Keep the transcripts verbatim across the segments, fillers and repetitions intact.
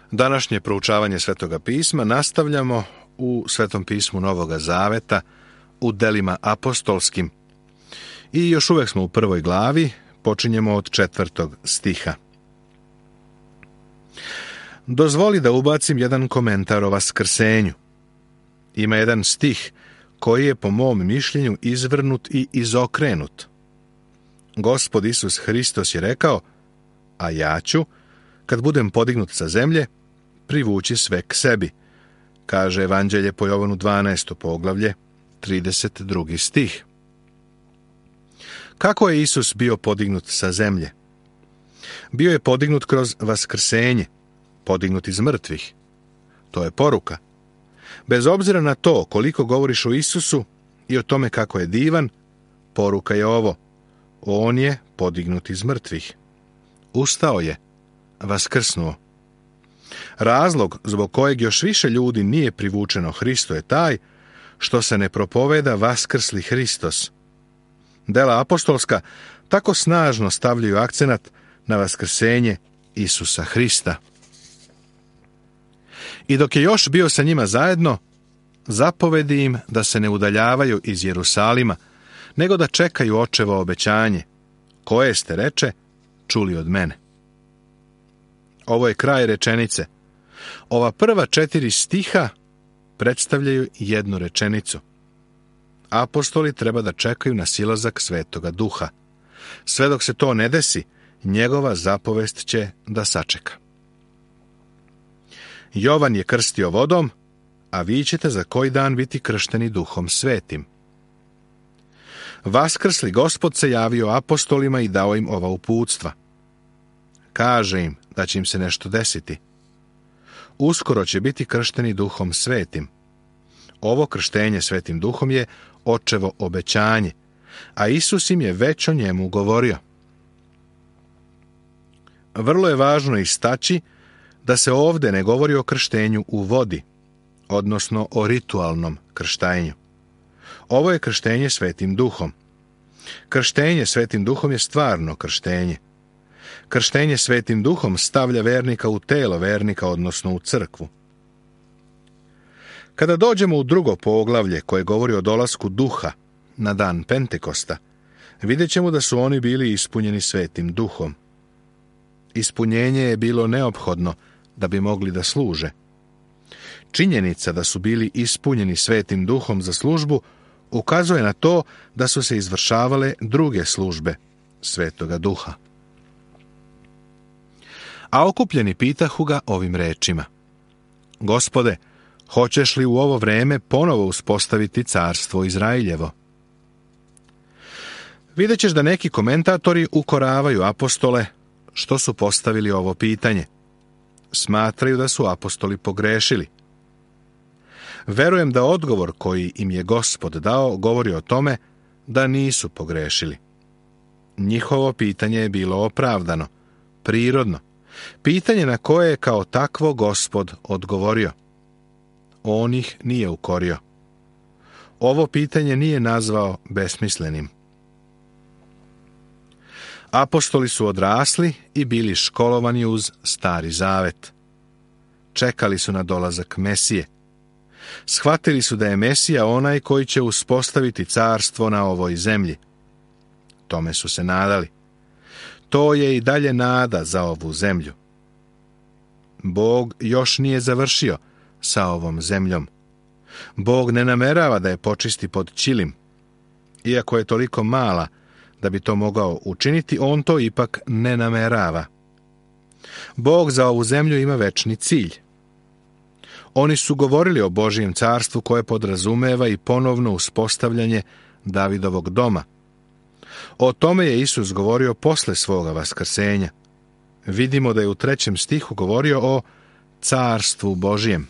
Današnje proučavanje Svetoga pisma nastavljamo u Svetom pismu Novoga Zaveta, u delima apostolskim. I još uvek smo u prvoj glavi, počinjemo od četvrtog stiha. Dozvoli da ubacim jedan komentar o vaskrsenju. Ima jedan stih koji je po mom mišljenju izvrnut i izokrenut. Gospod Isus Hristos je rekao, a ja ću, kad budem podignut sa zemlje, privući sve k sebi, kaže Evanđelje po Jovanu dvanaesto poglavlje, trideset drugi stih. Kako je Isus bio podignut sa zemlje? Bio je podignut kroz vaskrsenje, podignut iz mrtvih. To je poruka. Bez obzira na to koliko govoriš o Isusu i o tome kako je divan, poruka je ovo. On je podignut iz mrtvih. Ustao je, vaskrsnuo. Razlog zbog kojeg još više ljudi nije privučeno Hristu je taj što se ne propoveda vaskrsli Hristos. Dela apostolska tako snažno stavljaju akcenat na vaskrsenje Isusa Hrista. I dok je još bio sa njima zajedno, zapovedi im da se ne udaljavaju iz Jerusalima, nego da čekaju očevo obećanje, koje ste, reče, čuli od mene. Ovo je kraj rečenice. Ova prva četiri stiha predstavljaju jednu rečenicu. Apostoli treba da čekaju na silazak Svetoga Duha. Sve dok se to ne desi, njegova zapovest će da sačeka. Jovan je krstio vodom, a vi ćete za koji dan biti kršteni Duhom Svetim. Vaskrsli Gospod se javio apostolima i dao im ova uputstva. Kaže im da će im se nešto desiti. Uskoro će biti kršteni Duhom Svetim. Ovo krštenje Svetim Duhom je očevo obećanje, a Isus im je već o njemu govorio. Vrlo je važno istaći da se ovde ne govori o krštenju u vodi, odnosno o ritualnom krštenju. Ovo je krštenje Svetim Duhom. Krštenje Svetim Duhom je stvarno krštenje. Krštenje Svetim Duhom stavlja vernika u telo vernika, odnosno u crkvu. Kada dođemo u drugo poglavlje koje govori o dolasku Duha na dan Pentekosta, vidjet ćemo da su oni bili ispunjeni Svetim Duhom. Ispunjenje je bilo neophodno da bi mogli da služe. Činjenica da su bili ispunjeni Svetim Duhom za službu ukazuje na to da su se izvršavale druge službe Svetoga Duha. A okupljeni pitahu ga ovim rečima. Gospode, hoćeš li u ovo vreme ponovo uspostaviti carstvo Izrailjevo? Vidjet ćeš da neki komentatori ukoravaju apostole što su postavili ovo pitanje. Smatraju da su apostoli pogrešili. Verujem da odgovor koji im je Gospod dao govori o tome da nisu pogrešili. Njihovo pitanje je bilo opravdano, prirodno, pitanje na koje je kao takvo Gospod odgovorio. On ih nije ukorio. Ovo pitanje nije nazvao besmislenim. Apostoli su odrasli i bili školovani uz Stari Zavet. Čekali su na dolazak Mesije. Shvatili su da je Mesija onaj koji će uspostaviti carstvo na ovoj zemlji. Tome su se nadali. To je i dalje nada za ovu zemlju. Bog još nije završio sa ovom zemljom. Bog ne namerava da je počisti pod čilim. Iako je toliko mala da bi to mogao učiniti, on to ipak ne namerava. Bog za ovu zemlju ima večni cilj. Oni su govorili o Božjem carstvu koje podrazumeva i ponovno uspostavljanje Davidovog doma. O tome je Isus govorio posle svoga vaskrsenja. Vidimo da je u trećem stihu govorio o carstvu Božjem.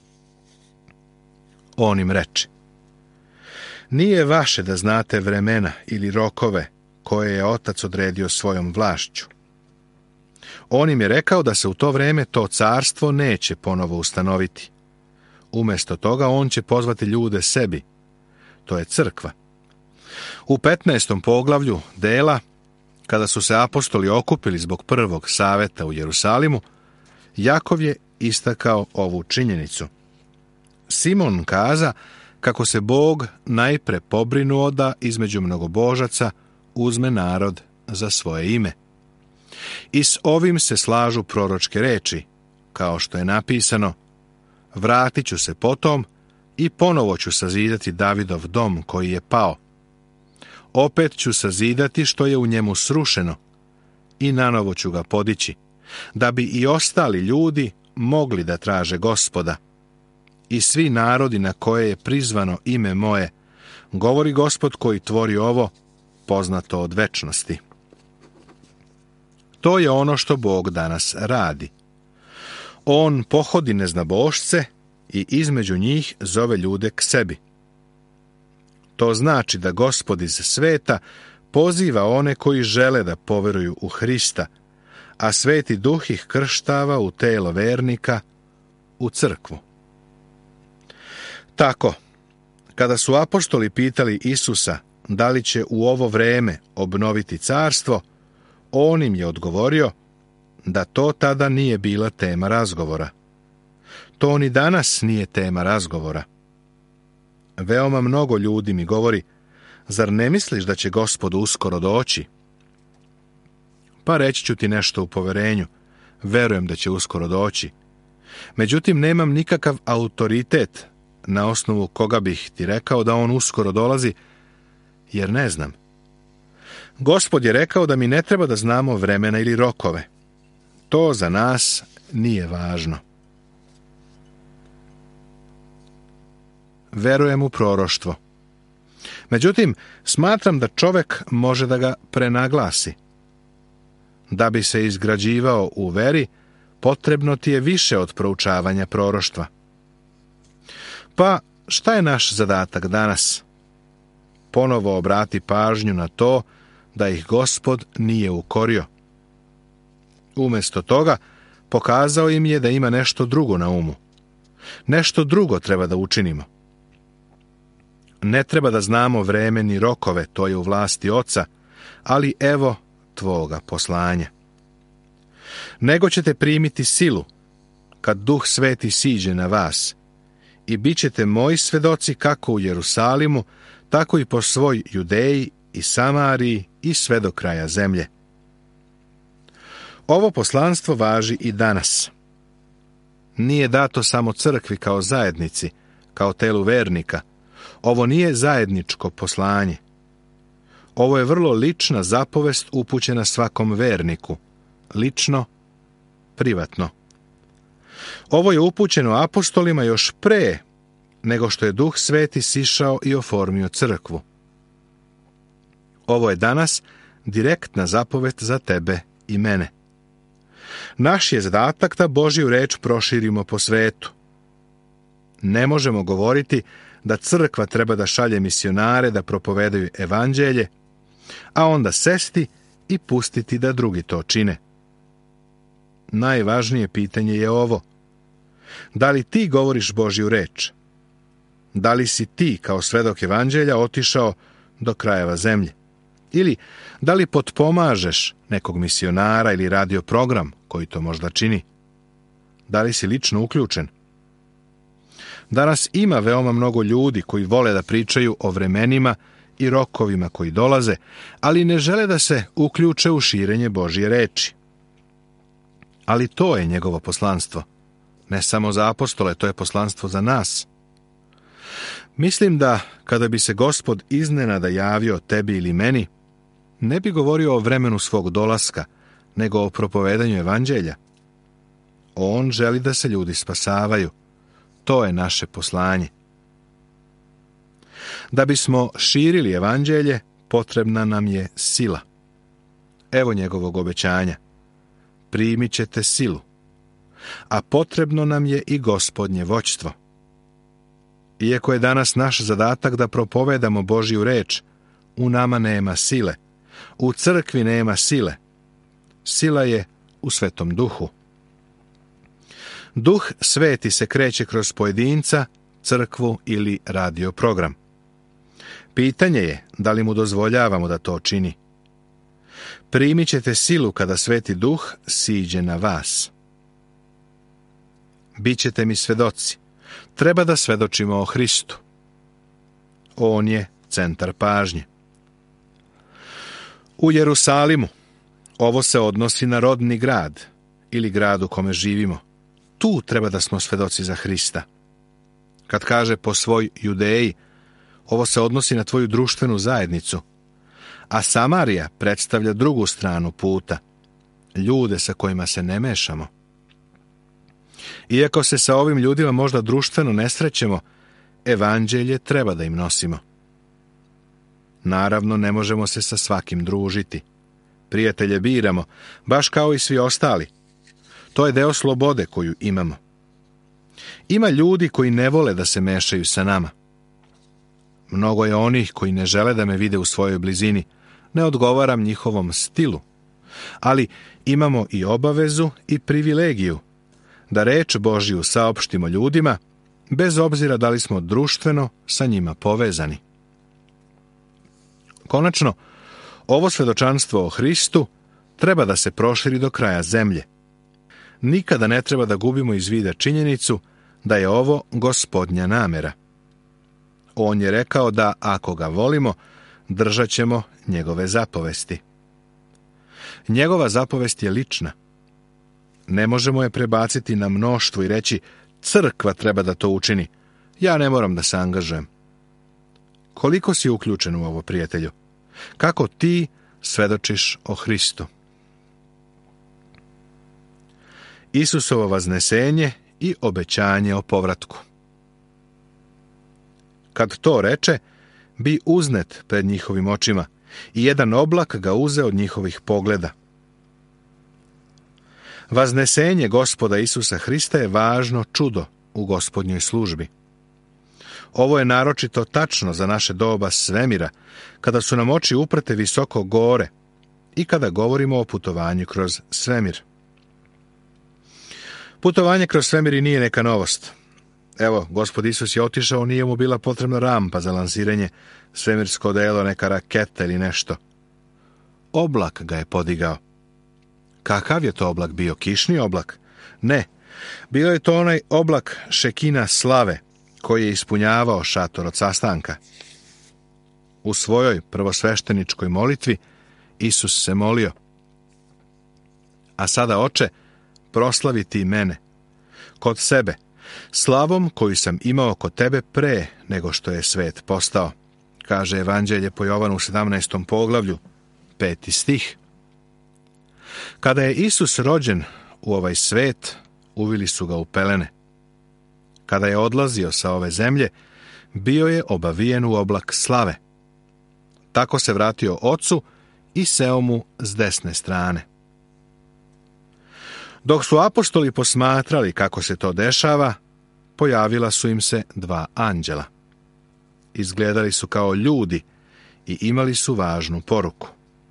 On im reče: Nije vaše da znate vremena ili rokove koje je Otac odredio svojom vlašću. On im je rekao da se u to vreme to carstvo neće ponovo ustanoviti. Umjesto toga on će pozvati ljude sebi. To je crkva. U petnaestom poglavlju dela, kada su se apostoli okupili zbog prvog saveta u Jerusalimu, Jakov je istakao ovu činjenicu. Simon kaza kako se Bog najpre pobrinuo da između mnogobožaca uzme narod za svoje ime. I s ovim se slažu proročke reči, kao što je napisano: vratit ću se potom i ponovo ću sazidati Davidov dom koji je pao. Opet ću sazidati što je u njemu srušeno i nanovo ću ga podići, da bi i ostali ljudi mogli da traže Gospoda. I svi narodi na koje je prizvano ime moje, govori Gospod koji tvori ovo, poznato od večnosti. To je ono što Bog danas radi. On pohodi neznabošce i između njih zove ljude k sebi. To znači da Gospod iz sveta poziva one koji žele da poveruju u Hrista, a Sveti Duh ih krštava u telo vernika, u crkvu. Tako, kada su apostoli pitali Isusa da li će u ovo vreme obnoviti carstvo, on im je odgovorio da to tada nije bila tema razgovora. To ni danas nije tema razgovora. Veoma mnogo ljudi mi govori: zar ne misliš da će Gospod uskoro doći? Pa reći ću ti nešto u poverenju. Verujem da će uskoro doći. Međutim, nemam nikakav autoritet na osnovu koga bih ti rekao da on uskoro dolazi, jer ne znam. Gospod je rekao da mi ne treba da znamo vremena ili rokove. To za nas nije važno. Verujem u proroštvo. Međutim, smatram da čovek može da ga prenaglasi. Da bi se izgrađivao u veri, potrebno ti je više od proučavanja proroštva. Pa, šta je naš zadatak danas? Ponovo obrati pažnju na to da ih Gospod nije ukorio. Umjesto toga, pokazao im je da ima nešto drugo na umu. Nešto drugo treba da učinimo. Ne treba da znamo vreme ni rokove, to je u vlasti Oca, ali evo tvoga poslanja. Nego ćete primiti silu, kad Duh Sveti siđe na vas, i bit ćete moji svedoci kako u Jerusalimu, tako i po svoj Judeji i Samariji i sve do kraja zemlje. Ovo poslanstvo važi i danas. Nije dato samo crkvi kao zajednici, kao telu vernika. Ovo nije zajedničko poslanje. Ovo je vrlo lična zapovest upućena svakom verniku. Lično, privatno. Ovo je upućeno apostolima još pre nego što je Duh Sveti sišao i oformio crkvu. Ovo je danas direktna zapovest za tebe i mene. Naš je zadatak da Božju reč proširimo po svetu. Ne možemo govoriti da crkva treba da šalje misionare da propovedaju evanđelje, a onda sesti i pustiti da drugi to čine. Najvažnije pitanje je ovo: da li ti govoriš Božju reč? Da li si ti kao svedok evanđelja otišao do krajeva zemlje? Ili da li potpomažeš nekog misionara ili radio program koji to možda čini? Da li si lično uključen? Danas ima veoma mnogo ljudi koji vole da pričaju o vremenima i rokovima koji dolaze, ali ne žele da se uključe u širenje Božje reči. Ali to je njegovo poslanstvo. Ne samo za apostole, to je poslanstvo za nas. Mislim da kada bi se Gospod iznenada javio tebi ili meni, ne bi govorio o vremenu svog dolaska, nego o propovedanju evanđelja. On želi da se ljudi spasavaju. To je naše poslanje. Da bismo širili evanđelje, potrebna nam je sila. Evo njegovog obećanja. Primit ćete silu. A potrebno nam je i Gospodnje vođstvo. Iako je danas naš zadatak da propovedamo Božju reč, u nama nema sile. U crkvi nema sile. Sila je u Svetom Duhu. Duh Sveti se kreće kroz pojedinca, crkvu ili radio program. Pitanje je da li mu dozvoljavamo da to čini. Primit ćete silu kada Sveti Duh siđe na vas. Bićete mi svedoci. Treba da svedočimo o Hristu. On je centar pažnje. U Jerusalimu, ovo se odnosi na rodni grad ili grad u kome živimo. Tu treba da smo svedoci za Hrista. Kad kaže po svoj Judeji, ovo se odnosi na tvoju društvenu zajednicu, a Samarija predstavlja drugu stranu puta, ljude sa kojima se ne mešamo. Iako se sa ovim ljudima možda društveno ne srećemo, evanđelje treba da im nosimo. Naravno, ne možemo se sa svakim družiti. Prijatelje biramo, baš kao i svi ostali. To je deo slobode koju imamo. Ima ljudi koji ne vole da se mešaju sa nama. Mnogo je onih koji ne žele da me vide u svojoj blizini. Ne odgovaram njihovom stilu. Ali imamo i obavezu i privilegiju da reč Božju saopštimo ljudima, bez obzira da li smo društveno sa njima povezani. Konačno, ovo svedočanstvo o Hristu treba da se proširi do kraja zemlje. Nikada ne treba da gubimo iz vida činjenicu da je ovo Gospodnja namera. On je rekao da ako ga volimo, držat ćemo njegove zapovesti. Njegova zapovest je lična. Ne možemo je prebaciti na mnoštvo i reći crkva treba da to učini. Ja ne moram da se angažujem. Koliko si uključen u ovo, prijatelju? Kako ti svedočiš o Hristu? Isusovo vaznesenje i obećanje o povratku. Kad to reče, bi uznet pred njihovim očima i jedan oblak ga uze od njihovih pogleda. Vaznesenje Gospoda Isusa Hrista je važno čudo u Gospodnjoj službi. Ovo je naročito tačno za naše doba svemira, kada su nam oči uprte visoko gore i kada govorimo o putovanju kroz svemir. Putovanje kroz svemir i nije neka novost. Evo, Gospod Isus je otišao, nije mu bila potrebna rampa za lansiranje, svemirsko odelo, neka raketa ili nešto. Oblak ga je podigao. Kakav je to oblak bio? Kišni oblak? Ne. Bio je to onaj oblak šekina slave, koji je ispunjavao šator od sastanka. U svojoj prvosvešteničkoj molitvi Isus se molio: a sada, Oče, proslavi ti mene kod sebe, slavom koju sam imao kod tebe pre nego što je svet postao, kaže Evanđelje po Jovanu u sedamnaestom poglavlju, peti stih. Kada je Isus rođen u ovaj svet, uvili su ga u pelene. Kada je odlazio sa ove zemlje, bio je obavijen u oblak slave. Tako se vratio Ocu i seo mu s desne strane. Dok su apostoli posmatrali kako se to dešava, pojavila su im se dva anđela. Izgledali su kao ljudi i imali su važnu poruku.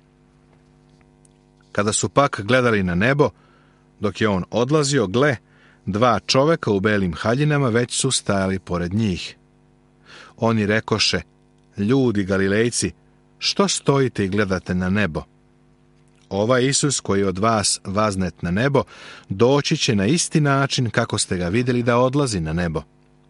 Kada su pak gledali na nebo, dok je on odlazio, gle, dva čoveka u belim haljinama već su stajali pored njih. Oni rekoše: ljudi Galilejci, što stojite i gledate na nebo? Ovaj Isus koji je od vas vaznet na nebo, doći će na isti način kako ste ga vidjeli da odlazi na nebo.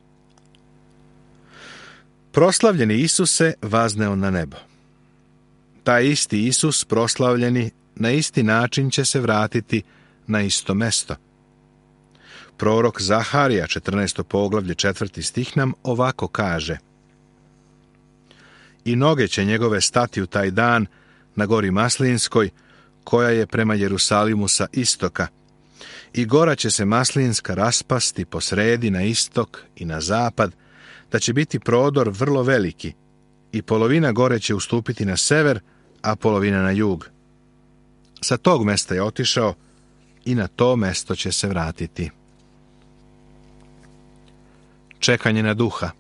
Proslavljeni Isuse vazneo na nebo. Taj isti Isus, proslavljeni, na isti način će se vratiti na isto mesto. Prorok Zaharija, četrnaesto poglavlje, četvrti stih nam ovako kaže: i noge će njegove stati u taj dan na gori Maslinskoj, koja je prema Jerusalimu sa istoka, i gora će se Maslinska raspasti po sredi na istok i na zapad, da će biti prodor vrlo veliki, i polovina gore će ustupiti na sever, a polovina na jug. Sa tog mesta je otišao i na to mesto će se vratiti. Čekanje na duha.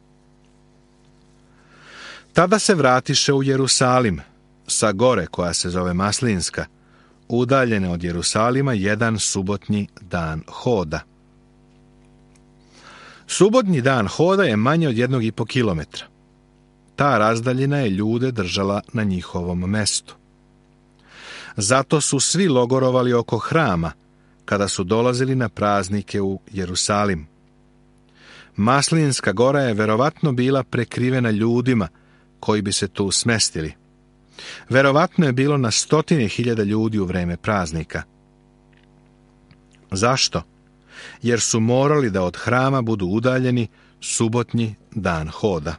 Tada se vratiše u Jerusalim, sa gore koja se zove Maslinska, udaljene od Jerusalima jedan subotnji dan hoda. Subotnji dan hoda je manje od jednog i po kilometra. Ta razdaljina je ljude držala na njihovom mestu. Zato su svi logorovali oko hrama, kada su dolazili na praznike u Jerusalim. Maslinska gora je verovatno bila prekrivena ljudima koji bi se tu smestili. Verovatno je bilo na stotine hiljada ljudi u vreme praznika. Zašto? Jer su morali da od hrama budu udaljeni subotnji dan hoda.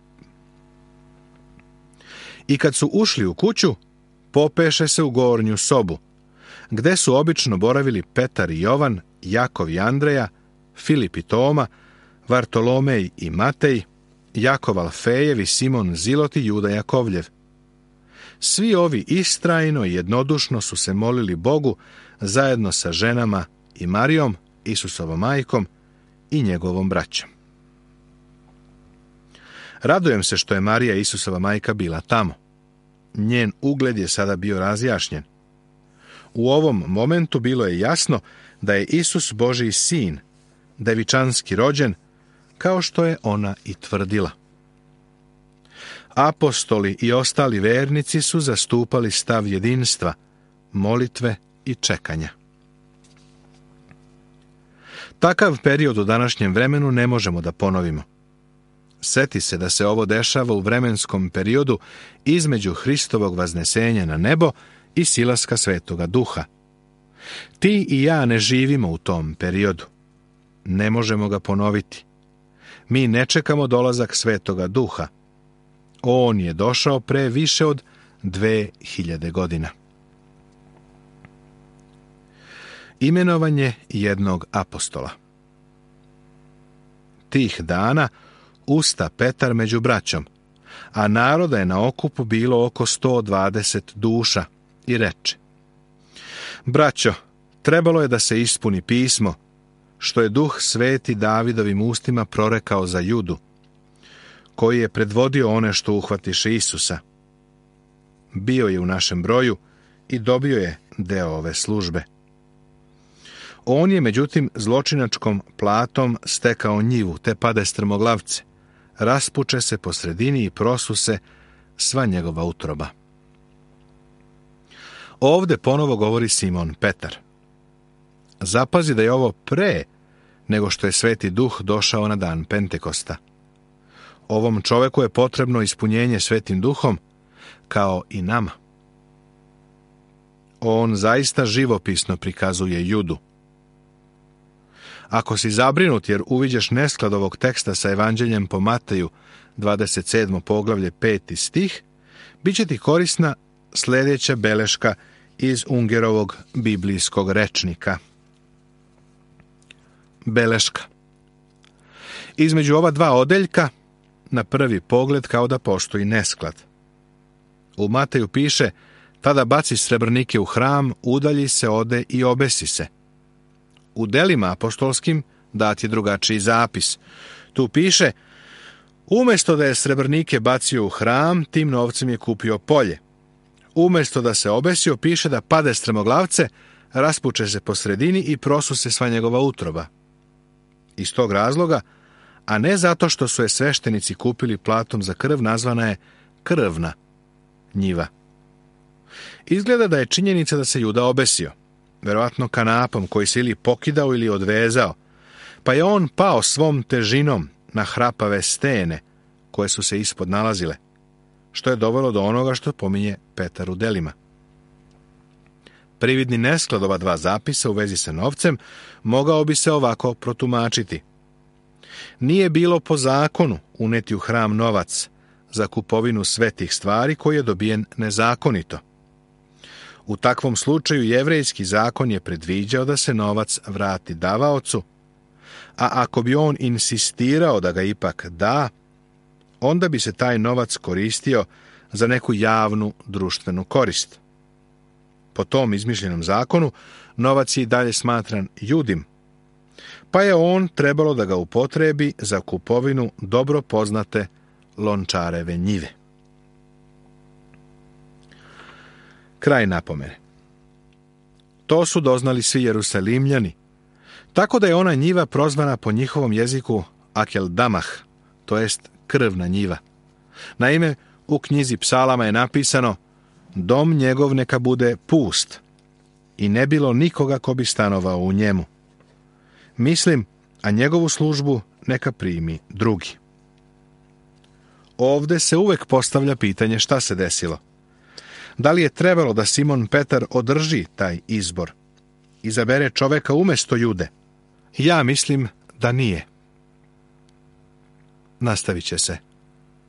I kad su ušli u kuću, popeše se u gornju sobu, gde su obično boravili Petar i Jovan, Jakov i Andreja, Filip i Toma, Vartolomej i Matej, Jakov Alfejev i Simon Zilot i Juda Jakovljev. Svi ovi istrajno i jednodušno su se molili Bogu zajedno sa ženama i Marijom, Isusovom majkom i njegovom braćom. Radujem se što je Marija, Isusova majka, bila tamo. Njen ugled je sada bio razjašnjen. U ovom momentu bilo je jasno da je Isus Božji sin, devičanski rođen, kao što je ona i tvrdila. Apostoli i ostali vernici su zastupali stav jedinstva, molitve i čekanja. Takav period u današnjem vremenu ne možemo da ponovimo. Seti se da se ovo dešava u vremenskom periodu između Hristovog vaznesenja na nebo i silaska Svetoga Duha. Ti i ja ne živimo u tom periodu. Ne možemo ga ponoviti. Mi ne čekamo dolazak Svetoga Duha. On je došao pre više od dve hiljade godina. Imenovanje jednog apostola. Tih dana usta Petar među braćom, a naroda je na okupu bilo oko sto dvadeset duša, i reče: Braćo, trebalo je da se ispuni pismo, što je Duh Sveti Davidovim ustima prorekao za Judu, koji je predvodio one što uhvatiše Isusa. Bio je u našem broju i dobio je deo ove službe. On je, međutim, zločinačkom platom stekao njivu, te pade strmoglavce, raspuče se po sredini i prosu se sva njegova utroba. Ovde ponovo govori Simon Petar. Zapazi da je ovo pre nego što je Sveti Duh došao na dan Pentekosta. Ovom čoveku je potrebno ispunjenje Svetim Duhom, kao i nama. On zaista živopisno prikazuje Judu. Ako si zabrinut jer uviđaš nesklad ovog teksta sa Evanđeljem po Mateju, dvadeset sedmo poglavlje, peti stih, bit će ti korisna sljedeća beleška iz Ungerovog biblijskog rečnika. Beleška. Između ova dva odeljka, na prvi pogled kao da postoji nesklad. U Mateju piše: tada baci srebrnike u hram, udalji se, ode i obesi se. U delima apostolskim dat je drugačiji zapis. Tu piše: umjesto da je srebrnike bacio u hram, tim novcem je kupio polje. Umjesto da se obesio, piše da pade strmoglavce, raspuče se po sredini i prosu se sva njegova utroba. Iz tog razloga, a ne zato što su je sveštenici kupili platom za krv, nazvana je krvna njiva. Izgleda da je činjenica da se Juda obesio, verovatno kanapom koji se ili pokidao ili odvezao, pa je on pao svom težinom na hrapave stene koje su se ispod nalazile, što je dovelo do onoga što pominje Petar u delima. Prividni nesklad ova dva zapisa u vezi sa novcem mogao bi se ovako protumačiti. Nije bilo po zakonu uneti u hram novac za kupovinu svetih stvari koji je dobijen nezakonito. U takvom slučaju jevrejski zakon je predviđao da se novac vrati davaocu, a ako bi on insistirao da ga ipak da, onda bi se taj novac koristio za neku javnu društvenu korist. Po tom izmišljenom zakonu, novac je i dalje smatran Judim, pa je on trebalo da ga upotrebi za kupovinu dobro poznate lončareve njive. Kraj napomene. To su doznali svi Jerusalimljani, tako da je ona njiva prozvana po njihovom jeziku Akeldamah, to jest krvna njiva. Naime, u knjizi Psalama je napisano: dom njegov neka bude pust, i ne bilo nikoga ko bi stanovao u njemu. Mislim, a njegovu službu neka primi drugi. Ovde se uvek postavlja pitanje šta se desilo. Da li je trebalo da Simon Petar održi taj izbor? Izabere čoveka umesto Jude? Ja mislim da nije. Nastavit će se.